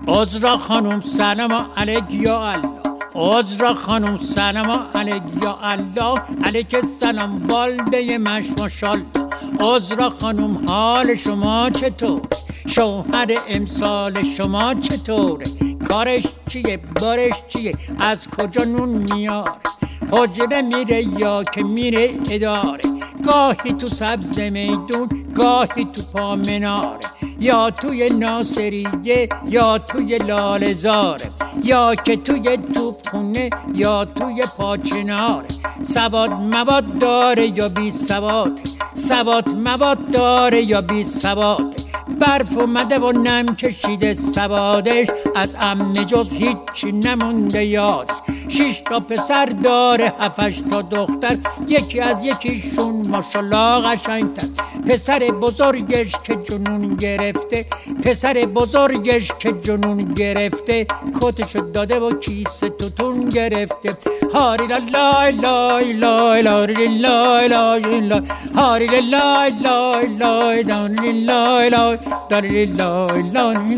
عذرا خانم سلام علیک یا الله. عذرا خانم سلام علیک یا الله. علیک السلام والده مش ماشالله. عذرا خانم حال شما چطور؟ شوهر امسال شما چطوره؟ کارش چیه؟ بارش چیه؟ از کجا نون میاره؟ حجره میره یا که میره اداره؟ گاهی تو سبز میدون، گاهی تو پا مناره، یا توی ناصریه یا توی لاله‌زاره، یا که توی توپخونه یا توی پاچناره. سواد مواد داره یا بی سواده؟ سواد مواد داره یا بی سواده؟ برف اومده و نم کشیده سوادش، از عمه جز هیچی نمونده یادش. 6 تا پسر داره 7 تا دختر، یکی از یکیشون ماشالله قشنگتر. پسر بزرگش که جنون گرفته، پسر بزرگش که جنون گرفته، کتشو داده و کیسه توتون گرفته. هاری لای لای لای لای لای لای لای، هاری لای لای لای لای لای لای داری لای لای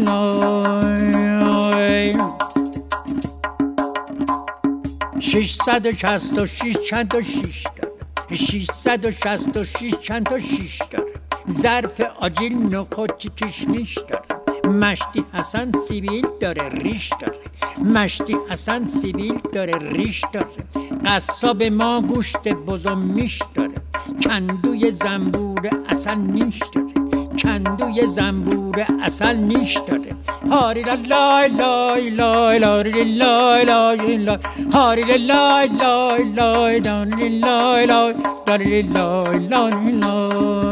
لای. 666 چند تا 6 داره، 666 چند تا 6 داره. ظرف آجیل نخود کشمیش داره. مشتی حسن سیبیل داره ریش داره. مشتی حسن سیبیل داره ریش داره. قصاب ما گوشت بزم میش داره. کندوی زنبور اصل نیش داره. کندوی زنبور اصل نیش داره. هاری لای لای لای لای لای لای لای، هاری لای لای لای لای لای لای لای لای لای.